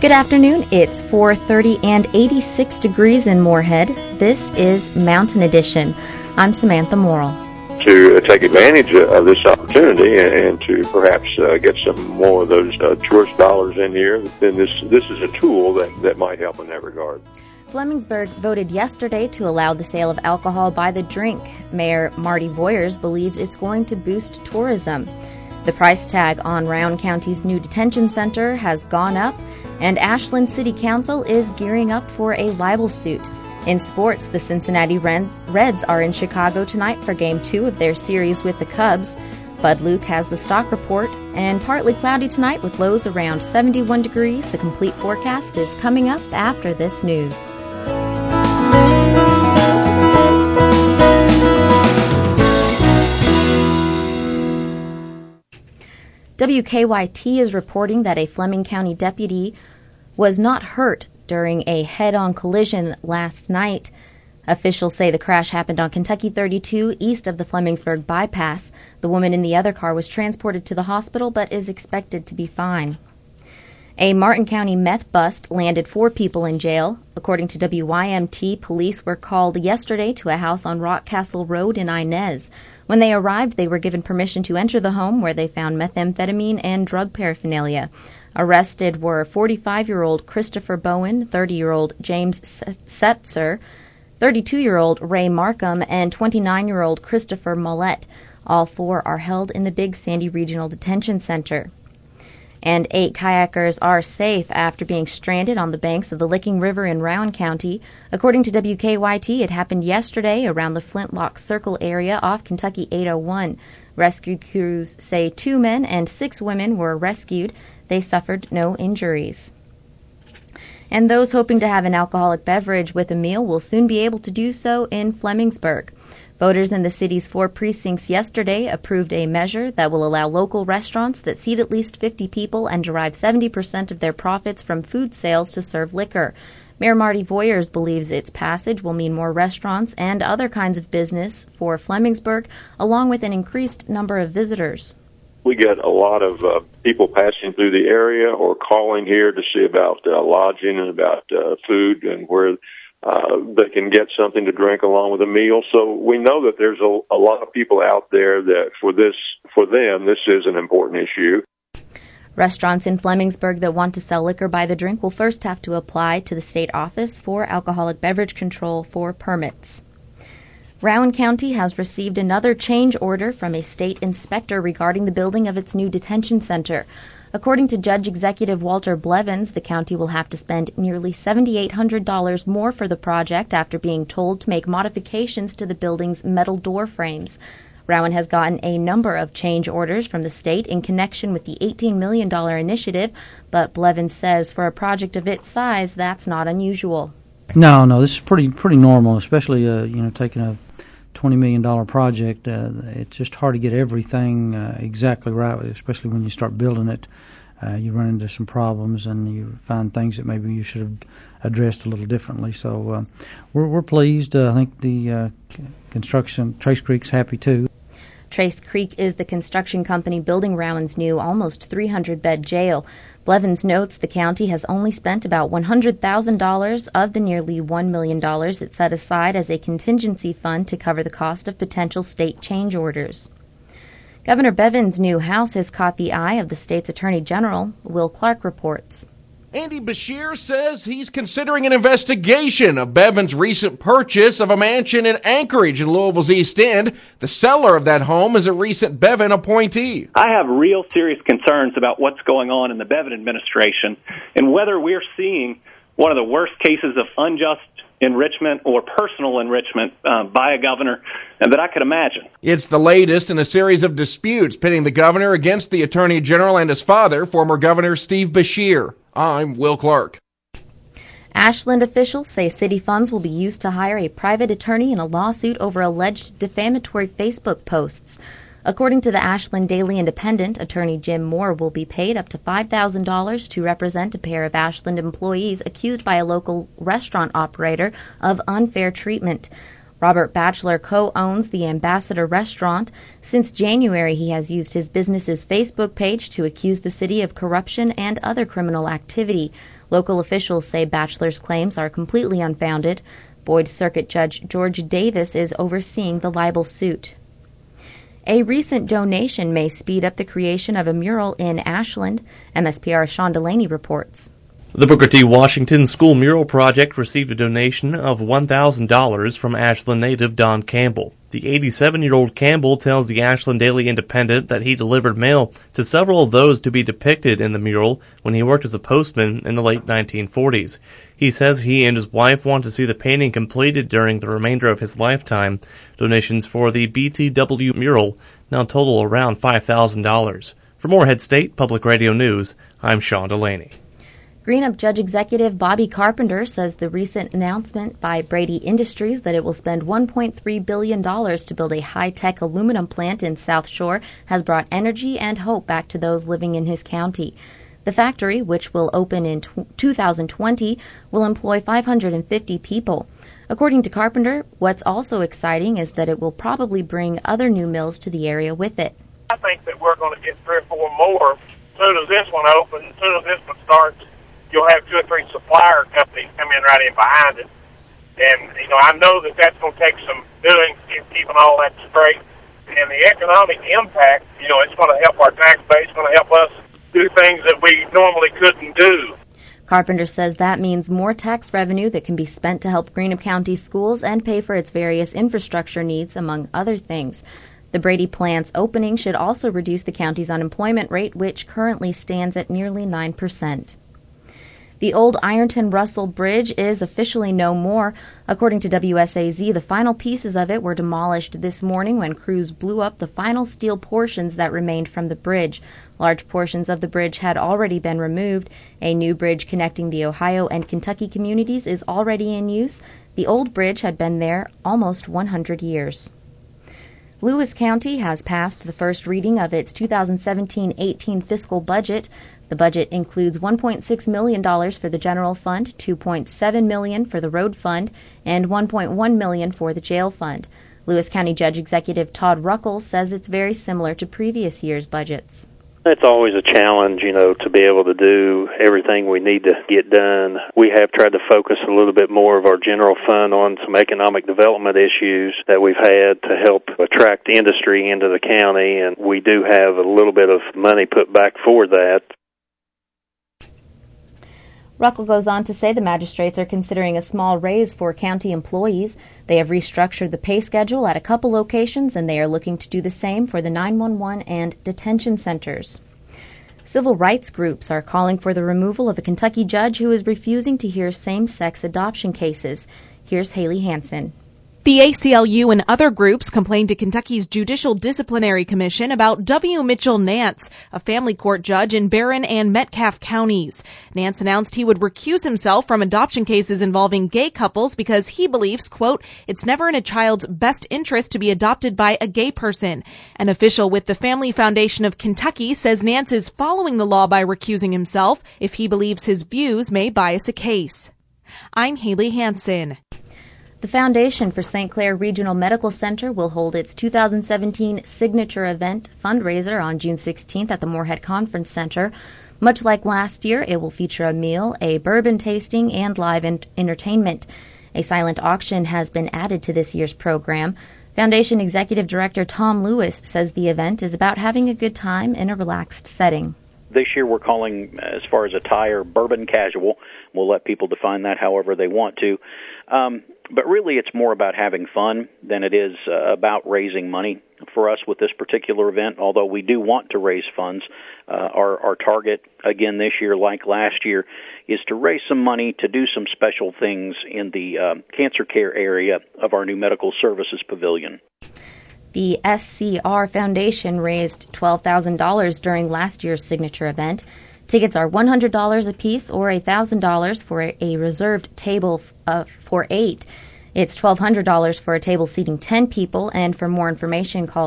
Good afternoon. It's 4:30 and 86 degrees in Moorhead. This is Mountain Edition. I'm Samantha Morrill. To take advantage of this opportunity and to perhaps get some more of those tourist dollars in here, then this is a tool that might help in that regard. Flemingsburg voted yesterday to allow the sale of alcohol by the drink. Mayor Marty Voyers believes it's going to boost tourism. The price tag on Rowan County's new detention center has gone up, and Ashland City Council is gearing up for a libel suit. In sports, the Cincinnati Reds are in Chicago tonight for Game 2 of their series with the Cubs. Bud Luke has the stock report, and partly cloudy tonight with lows around 71 degrees. The complete forecast is coming up after this news. WKYT is reporting that a Fleming County deputy was not hurt during a head-on collision last night. Officials say the crash happened on Kentucky 32 east of the Flemingsburg bypass. The woman in the other car was transported to the hospital but is expected to be fine. A Martin County meth bust landed 4 people in jail. According to WYMT, police were called yesterday to a house on Rockcastle Road in Inez. When they arrived, they were given permission to enter the home, where they found methamphetamine and drug paraphernalia. Arrested were 45-year-old Christopher Bowen, 30-year-old James Setzer, 32-year-old Ray Markham, and 29-year-old Christopher Mollett. All 4 are held in the Big Sandy Regional Detention Center. And 8 kayakers are safe after being stranded on the banks of the Licking River in Rowan County. According to WKYT, it happened yesterday around the Flintlock Circle area off Kentucky 801. Rescue crews say 2 men and 6 women were rescued. They suffered no injuries. And those hoping to have an alcoholic beverage with a meal will soon be able to do so in Flemingsburg. Voters in the city's 4 precincts yesterday approved a measure that will allow local restaurants that seat at least 50 people and derive 70% of their profits from food sales to serve liquor. Mayor Marty Voyers believes its passage will mean more restaurants and other kinds of business for Flemingsburg, along with an increased number of visitors. We get a lot of people passing through the area or calling here to see about lodging and about food and where they can get something to drink along with a meal. So we know that there's a lot of people out there that for them, this is an important issue. Restaurants in Flemingsburg that want to sell liquor by the drink will first have to apply to the State Office for Alcoholic Beverage Control for permits. Rowan County has received another change order from a state inspector regarding the building of its new detention center. According to Judge Executive Walter Blevins, the county will have to spend nearly $7,800 more for the project after being told to make modifications to the building's metal door frames. Rowan has gotten a number of change orders from the state in connection with the $18 million initiative, but Blevins says for a project of its size, that's not unusual. No, this is pretty normal, especially taking a $20 million project. It's just hard to get everything exactly right, especially when you start building it. You run into some problems and you find things that maybe you should have addressed a little differently. So we're pleased. I think the construction, Trace Creek's happy too. Trace Creek is the construction company building Rowan's new almost 300-bed jail. Blevins notes the county has only spent about $100,000 of the nearly $1 million it set aside as a contingency fund to cover the cost of potential state change orders. Governor Bevin's new house has caught the eye of the state's Attorney General. Will Clark reports. Andy Beshear says he's considering an investigation of Bevin's recent purchase of a mansion in Anchorage in Louisville's East End. The seller of that home is a recent Bevin appointee. I have real serious concerns about what's going on in the Bevin administration and whether we're seeing one of the worst cases of unjust enrichment or personal enrichment by a governor that I could imagine. It's the latest in a series of disputes pitting the governor against the Attorney General and his father, former Governor Steve Beshear. I'm Will Clark. Ashland officials say city funds will be used to hire a private attorney in a lawsuit over alleged defamatory Facebook posts. According to the Ashland Daily Independent, Attorney Jim Moore will be paid up to $5,000 to represent a pair of Ashland employees accused by a local restaurant operator of unfair treatment. Robert Batchelor co-owns the Ambassador Restaurant. Since January, he has used his business's Facebook page to accuse the city of corruption and other criminal activity. Local officials say Batchelor's claims are completely unfounded. Boyd Circuit Judge George Davis is overseeing the libel suit. A recent donation may speed up the creation of a mural in Ashland. MSPR's Sean Delaney reports. The Booker T. Washington School Mural Project received a donation of $1,000 from Ashland native Don Campbell. The 87-year-old Campbell tells the Ashland Daily Independent that he delivered mail to several of those to be depicted in the mural when he worked as a postman in the late 1940s. He says he and his wife want to see the painting completed during the remainder of his lifetime. Donations for the BTW mural now total around $5,000. For Morehead State Public Radio News, I'm Sean Delaney. Greenup Judge Executive Bobby Carpenter says the recent announcement by Brady Industries that it will spend $1.3 billion to build a high-tech aluminum plant in South Shore has brought energy and hope back to those living in his county. The factory, which will open in 2020, will employ 550 people. According to Carpenter, what's also exciting is that it will probably bring other new mills to the area with it. I think that we're going to get 3 or 4 more. As soon as this one opens, as soon as this one starts, you'll have 2 or 3 supplier companies come in right in behind it. And, I know that that's going to take some doing, keeping all that straight. And the economic impact, it's going to help our tax base, it's going to help us do things that we normally couldn't do. Carpenter says that means more tax revenue that can be spent to help Greenup County schools and pay for its various infrastructure needs, among other things. The Brady plant's opening should also reduce the county's unemployment rate, which currently stands at nearly 9%. The old Ironton-Russell Bridge is officially no more. According to WSAZ, the final pieces of it were demolished this morning when crews blew up the final steel portions that remained from the bridge. Large portions of the bridge had already been removed. A new bridge connecting the Ohio and Kentucky communities is already in use. The old bridge had been there almost 100 years. Lewis County has passed the first reading of its 2017-18 fiscal budget. The budget includes $1.6 million for the general fund, $2.7 million for the road fund, and $1.1 million for the jail fund. Lewis County Judge Executive Todd Ruckle says it's very similar to previous year's budgets. It's always a challenge, to be able to do everything we need to get done. We have tried to focus a little bit more of our general fund on some economic development issues that we've had to help attract industry into the county, and we do have a little bit of money put back for that. Ruckle goes on to say the magistrates are considering a small raise for county employees. They have restructured the pay schedule at a couple locations, and they are looking to do the same for the 911 and detention centers. Civil rights groups are calling for the removal of a Kentucky judge who is refusing to hear same-sex adoption cases. Here's Haley Hansen. The ACLU and other groups complained to Kentucky's Judicial Disciplinary Commission about W. Mitchell Nance, a family court judge in Barron and Metcalfe counties. Nance announced he would recuse himself from adoption cases involving gay couples because he believes, quote, it's never in a child's best interest to be adopted by a gay person. An official with the Family Foundation of Kentucky says Nance is following the law by recusing himself if he believes his views may bias a case. I'm Haley Hansen. The Foundation for St. Clair Regional Medical Center will hold its 2017 Signature Event fundraiser on June 16th at the Morehead Conference Center. Much like last year, it will feature a meal, a bourbon tasting, and live entertainment. A silent auction has been added to this year's program. Foundation Executive Director Tom Lewis says the event is about having a good time in a relaxed setting. This year we're calling, as far as attire, bourbon casual. We'll let people define that however they want to. But really it's more about having fun than it is about raising money for us with this particular event, although we do want to raise funds. Our target, again, this year, like last year, is to raise some money to do some special things in the cancer care area of our new medical services pavilion. The SCR Foundation raised $12,000 during last year's signature event. Tickets are $100 apiece or $1,000 for a reserved table for 8. It's $1,200 for a table seating 10 people, and for more information, call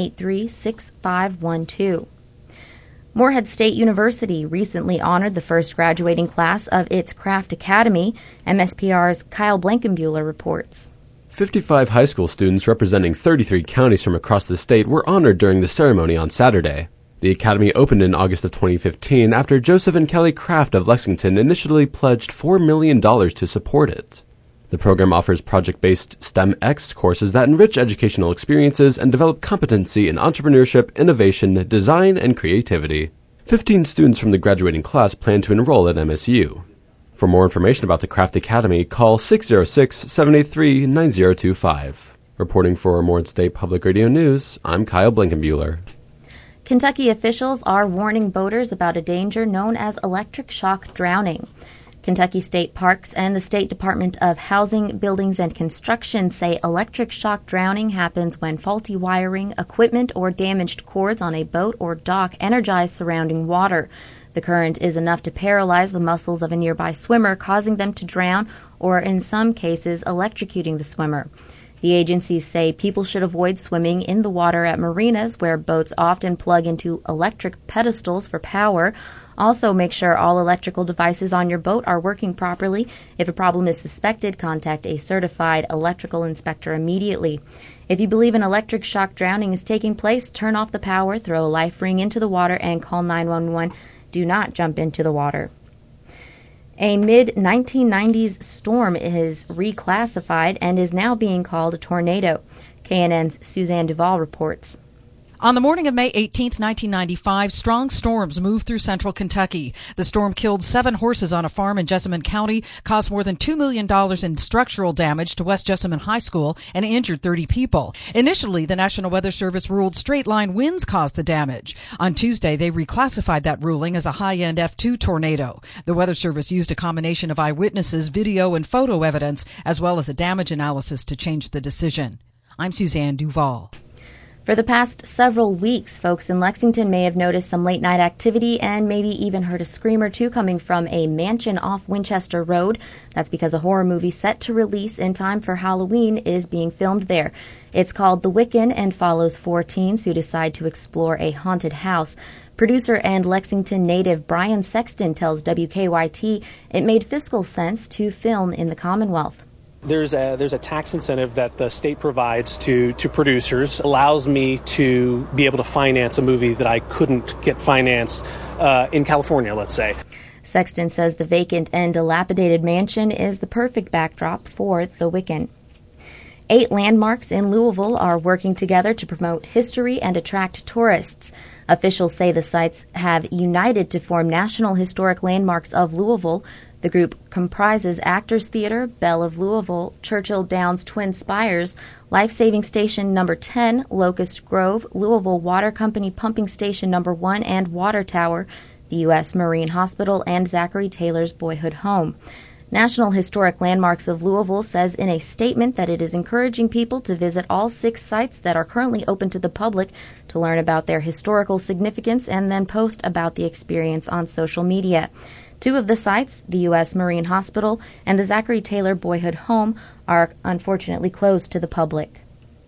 783-6512. Morehead State University recently honored the first graduating class of its Craft Academy. MSPR's Kyle Blankenbuehler reports. 55 high school students representing 33 counties from across the state were honored during the ceremony on Saturday. The academy opened in August of 2015 after Joseph and Kelly Kraft of Lexington initially pledged $4 million to support it. The program offers project-based STEM-X courses that enrich educational experiences and develop competency in entrepreneurship, innovation, design, and creativity. 15 students from the graduating class plan to enroll at MSU. For more information about the Kraft Academy, call 606-783-9025. Reporting for Morehead State Public Radio News, I'm Kyle Blankenbuehler. Kentucky officials are warning boaters about a danger known as electric shock drowning. Kentucky State Parks and the State Department of Housing, Buildings, and Construction say electric shock drowning happens when faulty wiring, equipment, or damaged cords on a boat or dock energize surrounding water. The current is enough to paralyze the muscles of a nearby swimmer, causing them to drown, or in some cases, electrocuting the swimmer. The agencies say people should avoid swimming in the water at marinas where boats often plug into electric pedestals for power. Also, make sure all electrical devices on your boat are working properly. If a problem is suspected, contact a certified electrical inspector immediately. If you believe an electric shock drowning is taking place, turn off the power, throw a life ring into the water, and call 911. Do not jump into the water. A mid-1990s storm is reclassified and is now being called a tornado. KNN's Suzanne Duval reports. On the morning of May 18, 1995, strong storms moved through central Kentucky. The storm killed 7 horses on a farm in Jessamine County, caused more than $2 million in structural damage to West Jessamine High School, and injured 30 people. Initially, the National Weather Service ruled straight-line winds caused the damage. On Tuesday, they reclassified that ruling as a high-end F2 tornado. The Weather Service used a combination of eyewitnesses, video, and photo evidence, as well as a damage analysis to change the decision. I'm Suzanne Duval. For the past several weeks, folks in Lexington may have noticed some late-night activity and maybe even heard a scream or two coming from a mansion off Winchester Road. That's because a horror movie set to release in time for Halloween is being filmed there. It's called The Wiccan and follows 4 teens who decide to explore a haunted house. Producer and Lexington native Brian Sexton tells WKYT it made fiscal sense to film in the Commonwealth. There's a tax incentive that the state provides to producers, allows me to be able to finance a movie that I couldn't get financed in California, let's say. Sexton says the vacant and dilapidated mansion is the perfect backdrop for The Wiccan. 8 landmarks in Louisville are working together to promote history and attract tourists. Officials say the sites have united to form National Historic Landmarks of Louisville. The group comprises Actors Theater, Belle of Louisville, Churchill Downs Twin Spires, Life Saving Station No. 10, Locust Grove, Louisville Water Company Pumping Station No. 1 and Water Tower, the U.S. Marine Hospital, and Zachary Taylor's boyhood home. National Historic Landmarks of Louisville says in a statement that it is encouraging people to visit all 6 sites that are currently open to the public to learn about their historical significance and then post about the experience on social media. 2 of the sites, the U.S. Marine Hospital and the Zachary Taylor Boyhood Home, are unfortunately closed to the public.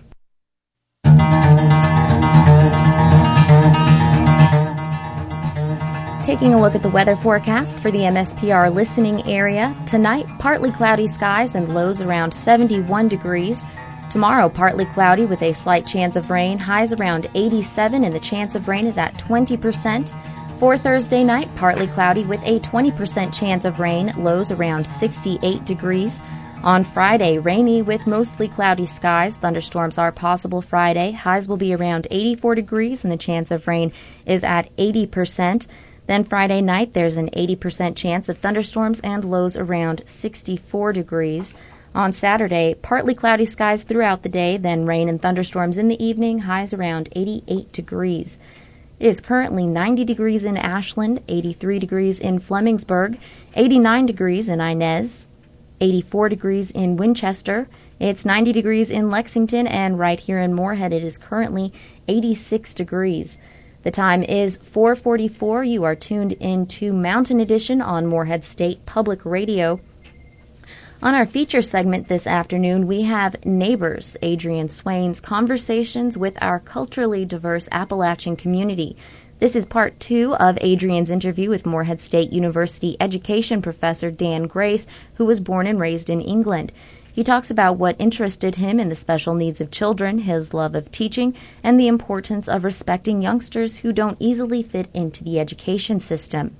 Taking a look at the weather forecast for the MSPR listening area. Tonight, partly cloudy skies and lows around 71 degrees. Tomorrow, partly cloudy with a slight chance of rain, highs around 87, and the chance of rain is at 20%. For Thursday night, partly cloudy with a 20% chance of rain, lows around 68 degrees. On Friday, rainy with mostly cloudy skies. Thunderstorms are possible Friday. Highs will be around 84 degrees and the chance of rain is at 80%. Then Friday night, there's an 80% chance of thunderstorms and lows around 64 degrees. On Saturday, partly cloudy skies throughout the day, then rain and thunderstorms in the evening, highs around 88 degrees. It is currently 90 degrees in Ashland, 83 degrees in Flemingsburg, 89 degrees in Inez, 84 degrees in Winchester. It's 90 degrees in Lexington, and right here in Morehead, it is currently 86 degrees. The time is 4:44. You are tuned into Mountain Edition on Morehead State Public Radio. On our feature segment this afternoon, we have Neighbors, Adrian Swain's conversations with our culturally diverse Appalachian community. This is part 2 of Adrian's interview with Morehead State University education professor Dan Grace, who was born and raised in England. He talks about what interested him in the special needs of children, his love of teaching, and the importance of respecting youngsters who don't easily fit into the education system.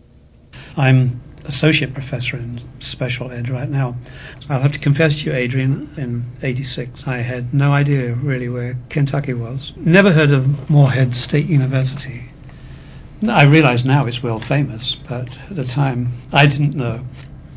I'm associate professor in special ed right now. I'll have to confess to you, Adrian, in '86, I had no idea really where Kentucky was. Never heard of Morehead State University. I realize now it's world famous, but at the time I didn't know.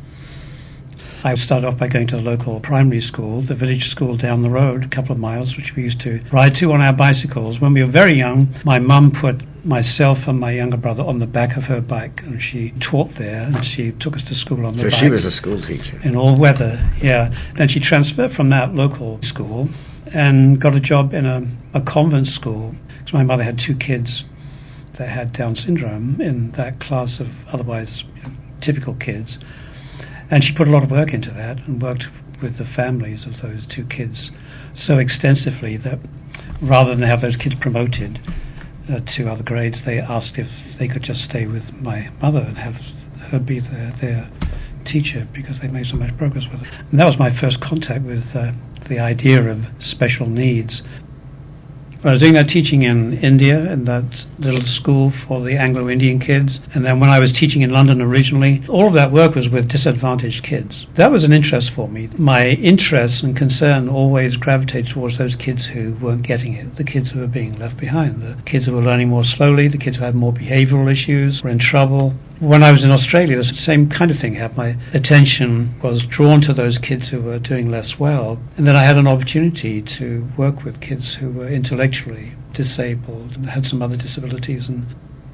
I started off by going to the local primary school, the village school down the road, a couple of miles, which we used to ride to on our bicycles. When we were very young, my mum put myself and my younger brother on the back of her bike, and she taught there, and she took us to school on the bike. So she was a school teacher? In all weather, yeah. Then she transferred from that local school and got a job in a convent school, because my mother had 2 kids that had Down syndrome in that class of otherwise typical kids. And she put a lot of work into that and worked with the families of those 2 kids so extensively that rather than have those kids promoted to other grades, they asked if they could just stay with my mother and have her be their teacher because they made so much progress with her. And that was my first contact with the idea of special needs. I was doing that teaching in India in that little school for the Anglo-Indian kids. And then when I was teaching in London originally, all of that work was with disadvantaged kids. That was an interest for me. My interest and concern always gravitated towards those kids who weren't getting it, the kids who were being left behind, the kids who were learning more slowly, the kids who had more behavioral issues, were in trouble. When I was in Australia, the same kind of thing happened. My attention was drawn to those kids who were doing less well. And then I had an opportunity to work with kids who were intellectually disabled and had some other disabilities. And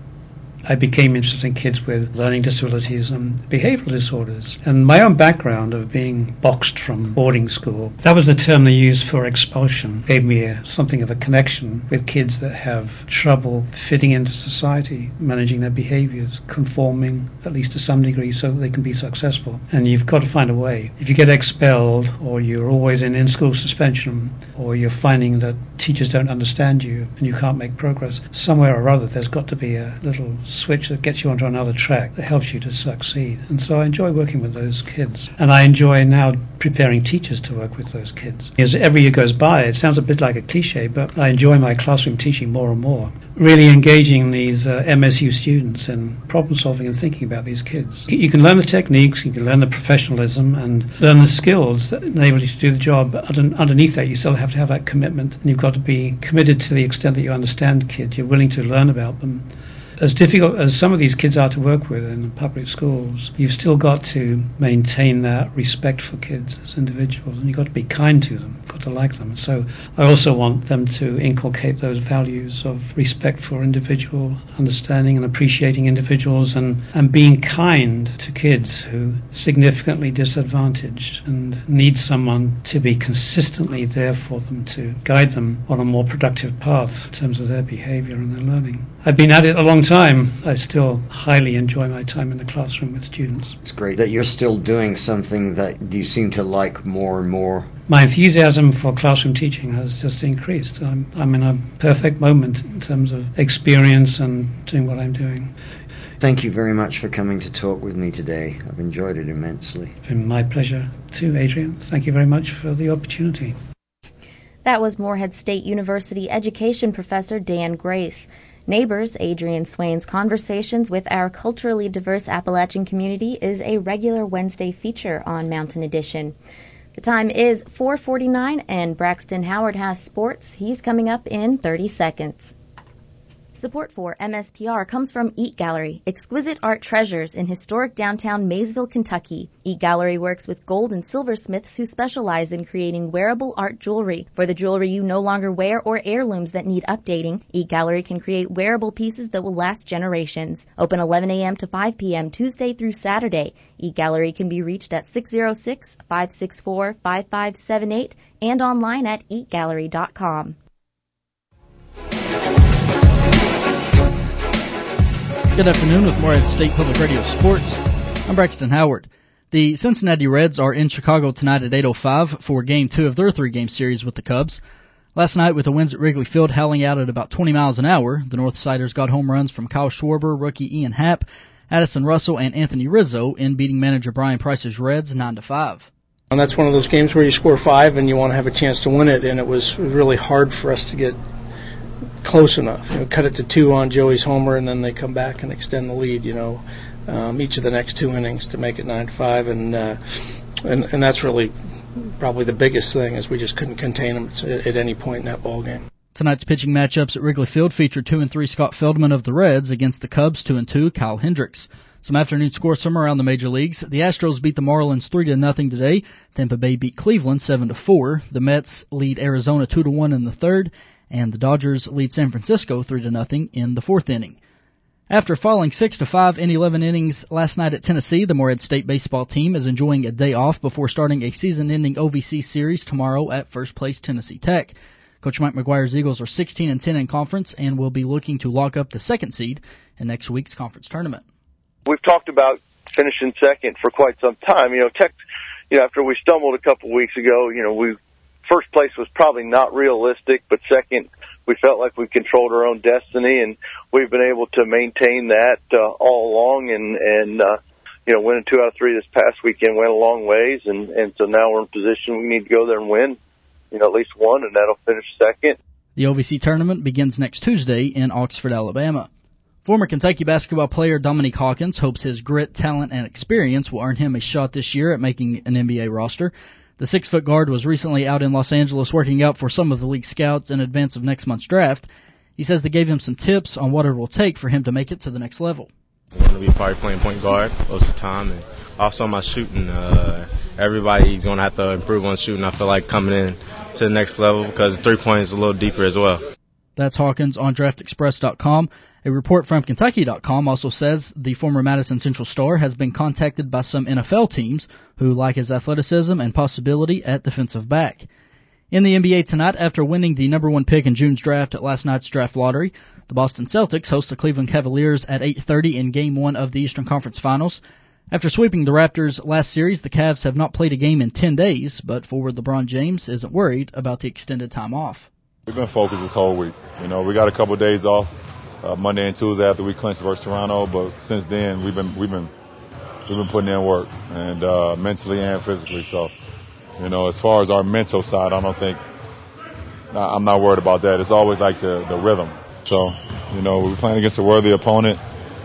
I became interested in kids with learning disabilities and behavioral disorders. And my own background of being boxed from boarding school, that was the term they used for expulsion, gave me something of a connection with kids that have trouble fitting into society, managing their behaviors, conforming, at least to some degree, so that they can be successful. And you've got to find a way. If you get expelled, or you're always in in-school suspension, or you're finding that teachers don't understand you and you can't make progress, somewhere or other there's got to be a little switch that gets you onto another track that helps you to succeed. And so I enjoy working with those kids. And I enjoy now preparing teachers to work with those kids. As every year goes by, it sounds a bit like a cliche, but I enjoy my classroom teaching more and more. Really engaging these MSU students in problem solving and thinking about these kids. You can learn the techniques, you can learn the professionalism and learn the skills that enable you to do the job. But underneath that, you still have to have that commitment. And you've got to be committed to the extent that you understand kids. You're willing to learn about them. As difficult as some of these kids are to work with in public schools, you've still got to maintain that respect for kids as individuals, and you've got to be kind to them, you've got to like them. So I also want them to inculcate those values of respect for individual understanding and appreciating individuals and being kind to kids who are significantly disadvantaged and need someone to be consistently there for them to guide them on a more productive path in terms of their behavior and their learning. I've been at it a long time. I still highly enjoy my time in the classroom with students. It's great that you're still doing something that you seem to like more and more. My enthusiasm for classroom teaching has just increased. I'm in a perfect moment in terms of experience and doing what I'm doing. Thank you very much for coming to talk with me today. I've enjoyed it immensely. It's been my pleasure too, Adrian. Thank you very much for the opportunity. That was Morehead State University education professor Dan Grace. Neighbors, Adrian Swain's Conversations with Our Culturally Diverse Appalachian Community is a regular Wednesday feature on Mountain Edition. The time is 4:49 and Braxton Howard has sports. He's coming up in 30 seconds. Support for MSPR comes from Eat Gallery, exquisite art treasures in historic downtown Maysville, Kentucky. Eat Gallery works with gold and silversmiths who specialize in creating wearable art jewelry. For the jewelry you no longer wear or heirlooms that need updating, Eat Gallery can create wearable pieces that will last generations. Open 11 a.m. to 5 p.m. Tuesday through Saturday. Eat Gallery can be reached at 606-564-5578 and online at eatgallery.com. Good afternoon with Morehead State Public Radio Sports. I'm Braxton Howard. The Cincinnati Reds are in Chicago tonight at 8:05 for Game 2 of their 3-game series with the Cubs. Last night, with the winds at Wrigley Field howling out at about 20 miles an hour, the Northsiders got home runs from Kyle Schwarber, rookie Ian Happ, Addison Russell, and Anthony Rizzo in beating manager Brian Price's Reds 9-5. And that's one of those games where you score 5 and you want to have a chance to win it, and it was really hard for us to get close enough. Cut it to 2 on Joey's homer, and then they come back and extend the lead, each of the next 2 innings to make it 9-5, and that's really probably the biggest thing, is we just couldn't contain them at any point in that ball game. Tonight's pitching matchups at Wrigley Field feature 2-3 Scott Feldman of the Reds against the Cubs 2-2 Kyle Hendricks. Some afternoon scores from around the major leagues. The Astros beat the Marlins 3-0 today. Tampa Bay beat Cleveland 7-4. The Mets lead Arizona 2-1 in the third, and the Dodgers lead San Francisco 3-0 in the fourth inning. After falling 6-5 in 11 innings last night at Tennessee, the Morehead State baseball team is enjoying a day off before starting a season-ending OVC series tomorrow at first place Tennessee Tech. Coach Mike McGuire's Eagles are 16-10 in conference and will be looking to lock up the second seed in next week's conference tournament. We've talked about finishing second for quite some time. Tech, after we stumbled a couple weeks ago, first place was probably not realistic, but second, we felt like we controlled our own destiny, and we've been able to maintain that all along, and winning 2 out of 3 this past weekend went a long ways, and so now we're in position we need to go there and win, at least one, and that'll finish second. The OVC tournament begins next Tuesday in Oxford, Alabama. Former Kentucky basketball player Dominique Hawkins hopes his grit, talent, and experience will earn him a shot this year at making an NBA roster. The 6-foot guard was recently out in Los Angeles working out for some of the league scouts in advance of next month's draft. He says they gave him some tips on what it will take for him to make it to the next level. I'm going to be probably playing point guard most of the time, and also my shooting. Everybody's going to have to improve on shooting. I feel like coming in to the next level because 3-point is a little deeper as well. That's Hawkins on DraftExpress.com. A report from Kentucky.com also says the former Madison Central star has been contacted by some NFL teams who like his athleticism and possibility at defensive back. In the NBA tonight, after winning the number 1 pick in June's draft at last night's draft lottery, the Boston Celtics host the Cleveland Cavaliers at 8:30 in Game 1 of the Eastern Conference Finals. After sweeping the Raptors last series, the Cavs have not played a game in 10 days, but forward LeBron James isn't worried about the extended time off. We've been focused this whole week. We got a couple of days off, Monday and Tuesday after we clinched versus Toronto, but since then we've been putting in work, and mentally and physically. So, as far as our mental side, I'm not worried about that. It's always like the rhythm. So, we're playing against a worthy opponent,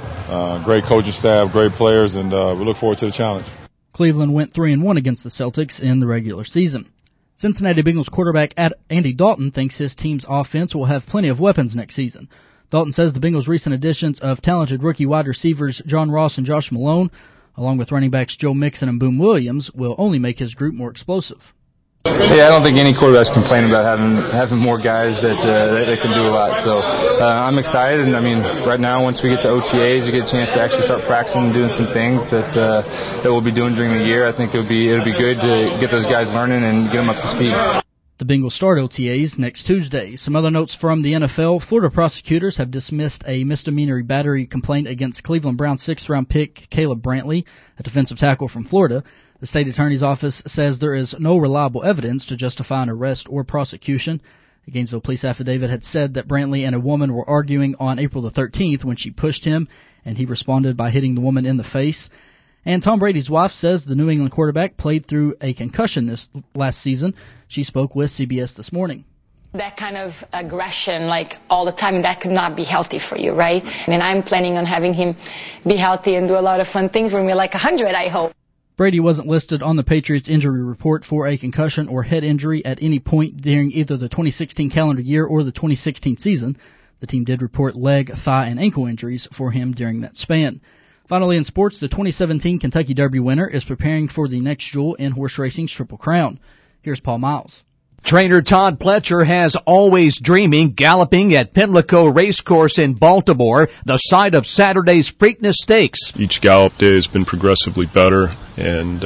great coaching staff, great players, and we look forward to the challenge. Cleveland went 3-1 against the Celtics in the regular season. Cincinnati Bengals quarterback Andy Dalton thinks his team's offense will have plenty of weapons next season. Dalton says the Bengals' recent additions of talented rookie wide receivers John Ross and Josh Malone, along with running backs Joe Mixon and Boom Williams, will only make his group more explosive. Yeah, I don't think any quarterback's complaining about having more guys that can do a lot. So I'm excited, and right now, once we get to OTAs, you get a chance to actually start practicing and doing some things that we'll be doing during the year. I think it'll be good to get those guys learning and get them up to speed. The Bengals start OTAs next Tuesday. Some other notes from the NFL. Florida prosecutors have dismissed a misdemeanor battery complaint against Cleveland Browns 6th-round pick Caleb Brantley, a defensive tackle from Florida. The state attorney's office says there is no reliable evidence to justify an arrest or prosecution. A Gainesville police affidavit had said that Brantley and a woman were arguing on April the 13th when she pushed him, and he responded by hitting the woman in the face. And Tom Brady's wife says the New England quarterback played through a concussion this last season. She spoke with CBS this morning. That kind of aggression, all the time, that could not be healthy for you, right? And I'm planning on having him be healthy and do a lot of fun things when we're 100, I hope. Brady wasn't listed on the Patriots injury report for a concussion or head injury at any point during either the 2016 calendar year or the 2016 season. The team did report leg, thigh, and ankle injuries for him during that span. Finally, in sports, the 2017 Kentucky Derby winner is preparing for the next jewel in horse racing's Triple Crown. Here's Paul Miles. Trainer Todd Pletcher has always dreaming galloping at Pimlico Racecourse in Baltimore, the site of Saturday's Preakness Stakes. Each gallop day has been progressively better and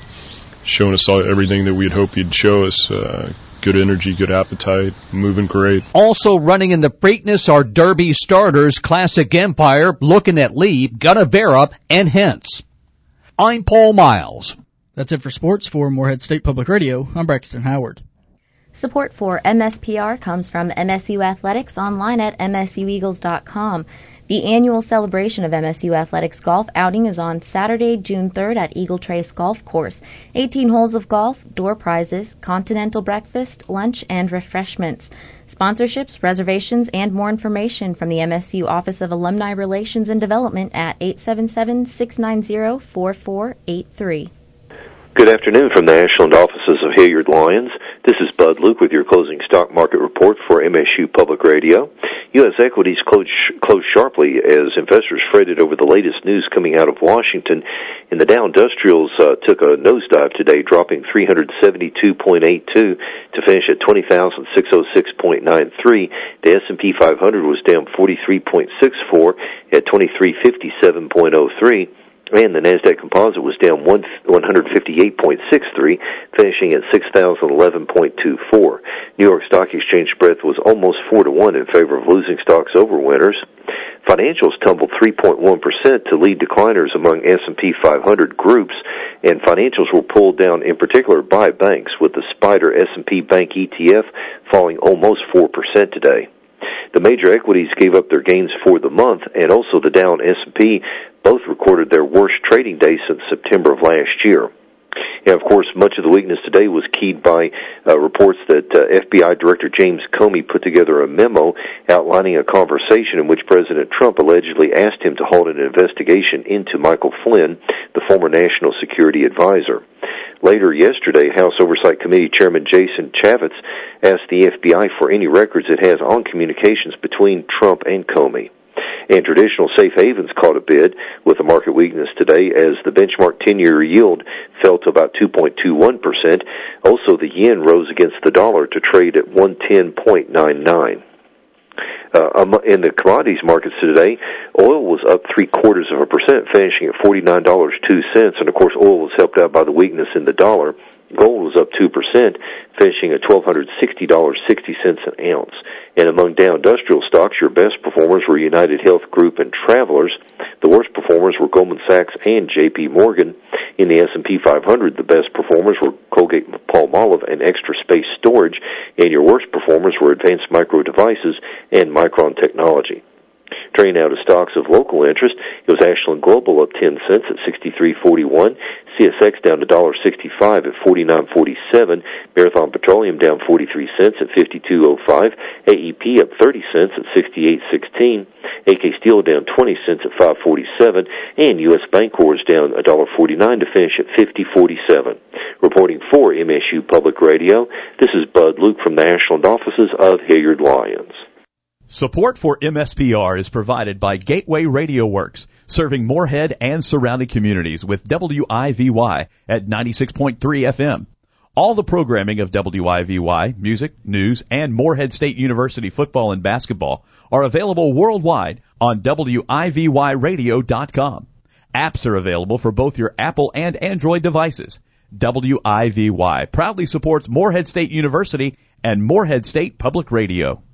showing us everything that we had hoped he'd show us. Good energy, good appetite, moving great. Also running in the Preakness are Derby starters Classic Empire, Looking at Lee, Gunnevera, and Hence. I'm Paul Miles. That's it for sports. For Morehead State Public Radio, I'm Braxton Howard. Support for MSPR comes from MSU Athletics online at MSUEagles.com. The annual celebration of MSU Athletics golf outing is on Saturday, June 3rd at Eagle Trace Golf Course. 18 holes of golf, door prizes, continental breakfast, lunch, and refreshments. Sponsorships, reservations, and more information from the MSU Office of Alumni Relations and Development at 877-690-4483. Good afternoon from the Ashland offices of Hilliard Lyons. This is Bud Luke with your closing stock market report for MSU Public Radio. U.S. equities closed sharply as investors fretted over the latest news coming out of Washington, and the Dow Industrials took a nosedive today, dropping 372.82 to finish at 20,606.93. The S&P 500 was down 43.64 at 2357.03. And the NASDAQ Composite was down 158.63, finishing at 6,011.24. New York Stock Exchange breadth was almost 4-1 in favor of losing stocks over winners. Financials tumbled 3.1% to lead decliners among S&P 500 groups, and financials were pulled down in particular by banks, with the SPDR S&P Bank ETF falling almost 4% today. The major equities gave up their gains for the month, and also the Dow and S&P both recorded their worst trading day since September of last year. And, of course, much of the weakness today was keyed by reports that FBI Director James Comey put together a memo outlining a conversation in which President Trump allegedly asked him to hold an investigation into Michael Flynn, the former National Security Advisor. Later yesterday, House Oversight Committee Chairman Jason Chaffetz asked the FBI for any records it has on communications between Trump and Comey. And traditional safe havens caught a bid with the market weakness today as the benchmark 10-year yield fell to about 2.21%. Also, the yen rose against the dollar to trade at 110.99. In the commodities markets today, oil was up 0.75%, finishing at $49.02. And, of course, oil was helped out by the weakness in the dollar. Gold was up 2%, finishing at $1,260.60 an ounce. And among Dow Industrial stocks, your best performers were United Health Group and Travelers. The worst performers were Goldman Sachs and J.P. Morgan. In the S&P 500, the best performers were Colgate-Palmolive and Extra Space Storage, and your worst performers were Advanced Micro Devices and Micron Technology. Turning now to stocks of local interest, it was Ashland Global up 10 cents at 63.41. CSX down to $1.65 at 49.47. Marathon Petroleum down 43 cents at 52.05. AEP up 30 cents at 68.16. AK Steel down 20 cents at 5.47. And U.S. Bancorp is down $1.49 to finish at 50.47. Reporting for MSU Public Radio, this is Bud Luke from the Ashland offices of Hilliard Lyons. Support for MSPR is provided by Gateway Radio Works, serving Moorhead and surrounding communities with WIVY at 96.3 FM. All the programming of WIVY, music, news, and Moorhead State University football and basketball are available worldwide on WIVYradio.com. Apps are available for both your Apple and Android devices. WIVY proudly supports Moorhead State University and Moorhead State Public Radio.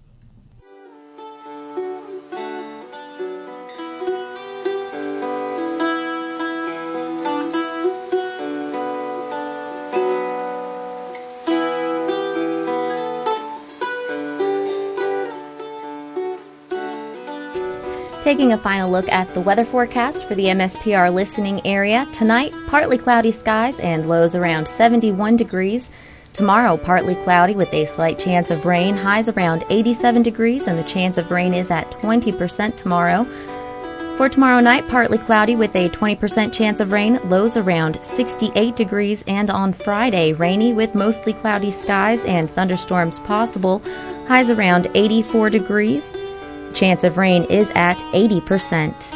Taking a final look at the weather forecast for the MSPR listening area. Tonight, partly cloudy skies and lows around 71 degrees. Tomorrow, partly cloudy with a slight chance of rain, highs around 87 degrees, and the chance of rain is at 20% tomorrow. For tomorrow night, partly cloudy with a 20% chance of rain, lows around 68 degrees, and on Friday, rainy with mostly cloudy skies and thunderstorms possible, highs around 84 degrees. Chance of rain is at 80%.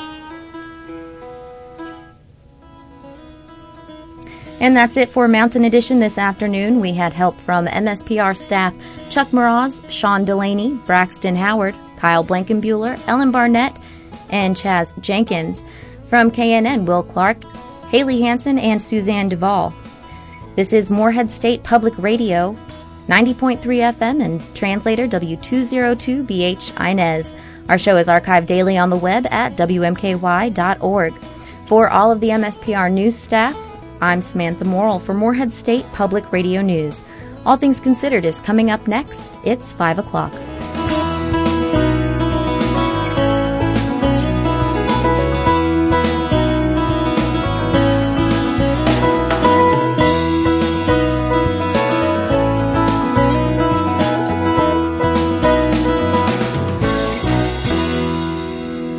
And that's it for Mountain Edition this afternoon. We had help from MSPR staff Chuck Mraz, Sean Delaney, Braxton Howard, Kyle Blankenbuehler, Ellen Barnett, and Chaz Jenkins. From KNN, Will Clark, Haley Hansen, and Suzanne Duvall. This is Moorhead State Public Radio, 90.3 FM and translator W202BH Inez. Our show is archived daily on the web at WMKY.org. For all of the MSPR news staff, I'm Samantha Morrill for Moorhead State Public Radio News. All Things Considered is coming up next. It's 5 o'clock.